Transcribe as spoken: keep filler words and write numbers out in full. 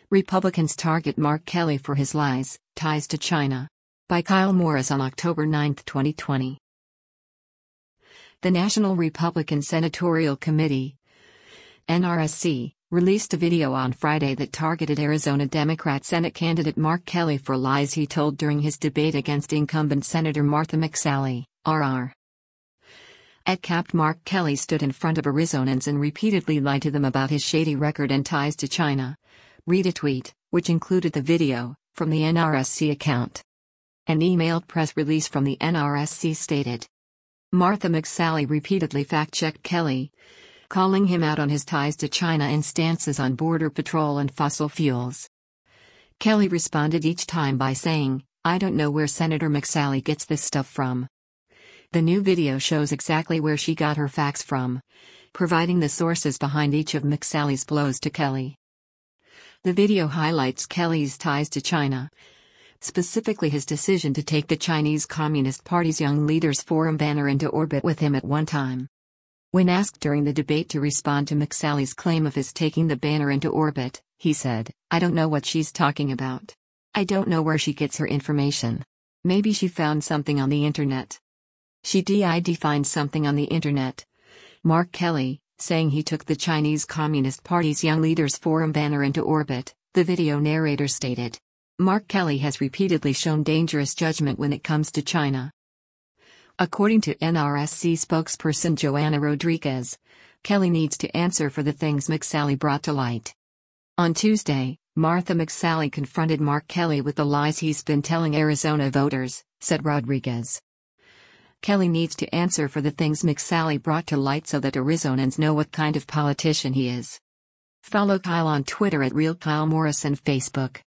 Republicans target Mark Kelly for his lies, ties to China. By Kyle Morris on October ninth, twenty twenty. The National Republican Senatorial Committee, N R S C, released a video on Friday that targeted Arizona Democrat Senate candidate Mark Kelly for lies he told during his debate against incumbent Senator Martha McSally, R R. At Capt Mark Kelly stood in front of Arizonans and repeatedly lied to them about his shady record and ties to China. Read a tweet, which included the video, from the N R S C account. An emailed press release from the N R S C stated, Martha McSally repeatedly fact-checked Kelly, calling him out on his ties to China and stances on border patrol and fossil fuels. Kelly responded each time by saying, I don't know where Senator McSally gets this stuff from. The new video shows exactly where she got her facts from, providing the sources behind each of McSally's blows to Kelly. The video highlights Kelly's ties to China, specifically his decision to take the Chinese Communist Party's Young Leaders Forum banner into orbit with him at one time. When asked during the debate to respond to McSally's claim of his taking the banner into orbit, he said, I don't know what she's talking about. I don't know where she gets her information. Maybe she found something on the internet. She did find something on the internet. Mark Kelly, saying he took the Chinese Communist Party's Young Leaders Forum banner into orbit, the video narrator stated. Mark Kelly has repeatedly shown dangerous judgment when it comes to China. According to N R S C spokesperson Joanna Rodriguez, Kelly needs to answer for the things McSally brought to light. On Tuesday, Martha McSally confronted Mark Kelly with the lies he's been telling Arizona voters, said Rodriguez. Kelly needs to answer for the things McSally brought to light so that Arizonans know what kind of politician he is. Follow Kyle on Twitter at Real Kyle Morris and Facebook.